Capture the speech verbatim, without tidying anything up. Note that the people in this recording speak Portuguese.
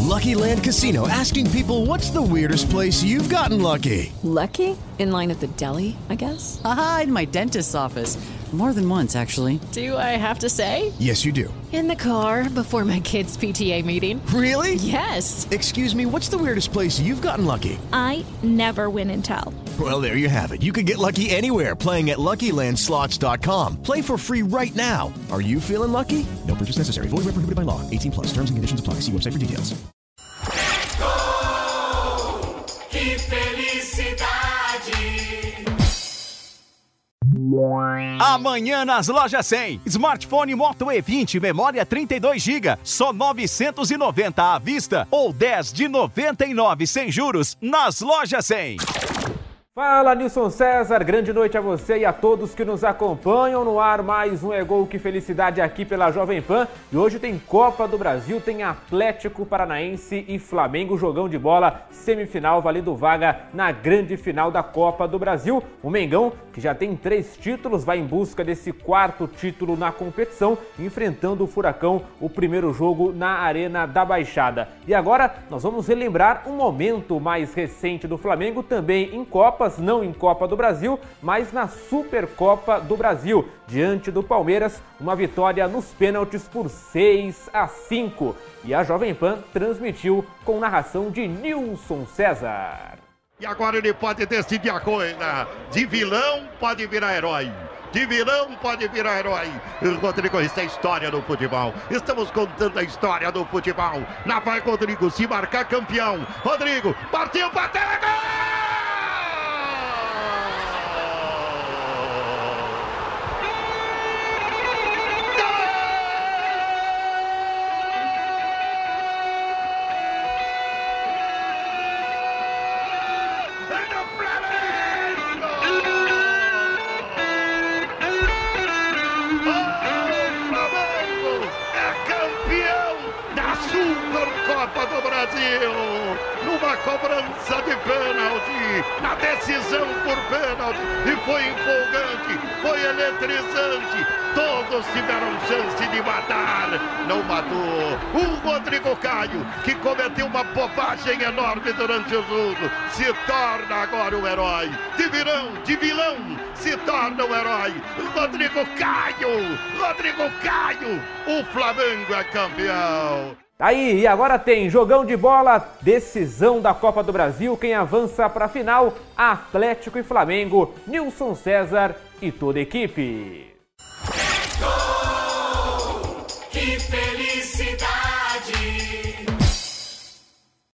Lucky Land Casino, asking people, what's the weirdest place you've gotten lucky? Lucky? In line at the deli, I guess? Aha, in my dentist's office. More than once, actually. Do I have to say? Yes, you do. In the car before my kids' P T A meeting. Really? Yes. Excuse me, what's the weirdest place you've gotten lucky? I never win and tell. Well, there you have it. You can get lucky anywhere, playing at Lucky Land Slots dot com. Play for free right now. Are you feeling lucky? No purchase necessary. Void where prohibited by law. eighteen plus. Terms and conditions apply. See website for details. Gol! Que felicidade! Amanhã nas Lojas cem. Smartphone Moto E vinte, memória trinta e dois gigas, só novecentos e noventa à vista ou dez de noventa e nove sem juros nas Lojas cem. Fala, Nilson César, grande noite a você e a todos que nos acompanham no ar. Mais um É Gol, que felicidade aqui pela Jovem Pan. E hoje tem Copa do Brasil, tem Atlético Paranaense e Flamengo, jogão de bola, semifinal valendo vaga na grande final da Copa do Brasil. O Mengão, que já tem três títulos, vai em busca desse quarto título na competição, enfrentando o Furacão, o primeiro jogo na Arena da Baixada. E agora nós vamos relembrar um momento mais recente do Flamengo, também em Copa, não em Copa do Brasil, mas na Supercopa do Brasil. Diante do Palmeiras, uma vitória nos pênaltis por seis a cinco. E a Jovem Pan transmitiu com narração de Nilson César. E agora ele pode decidir a coisa. De vilão pode virar herói. De vilão pode virar herói. Rodrigo, isso é história do futebol. Estamos contando a história do futebol. Lá vai Rodrigo, se marcar campeão. Rodrigo, partiu, bateu, gol! Copa do Brasil, numa cobrança de pênalti, na decisão por pênalti, e foi empolgante, foi eletrizante, todos tiveram chance de matar, não matou. O Rodrigo Caio, que cometeu uma bobagem enorme durante o jogo, se torna agora um herói. De vilão, de vilão, se torna um herói. Rodrigo Caio, Rodrigo Caio, o Flamengo é campeão. Aí, e agora tem jogão de bola, decisão da Copa do Brasil. Quem avança para a final? Atlético e Flamengo, Nilson César e toda a equipe.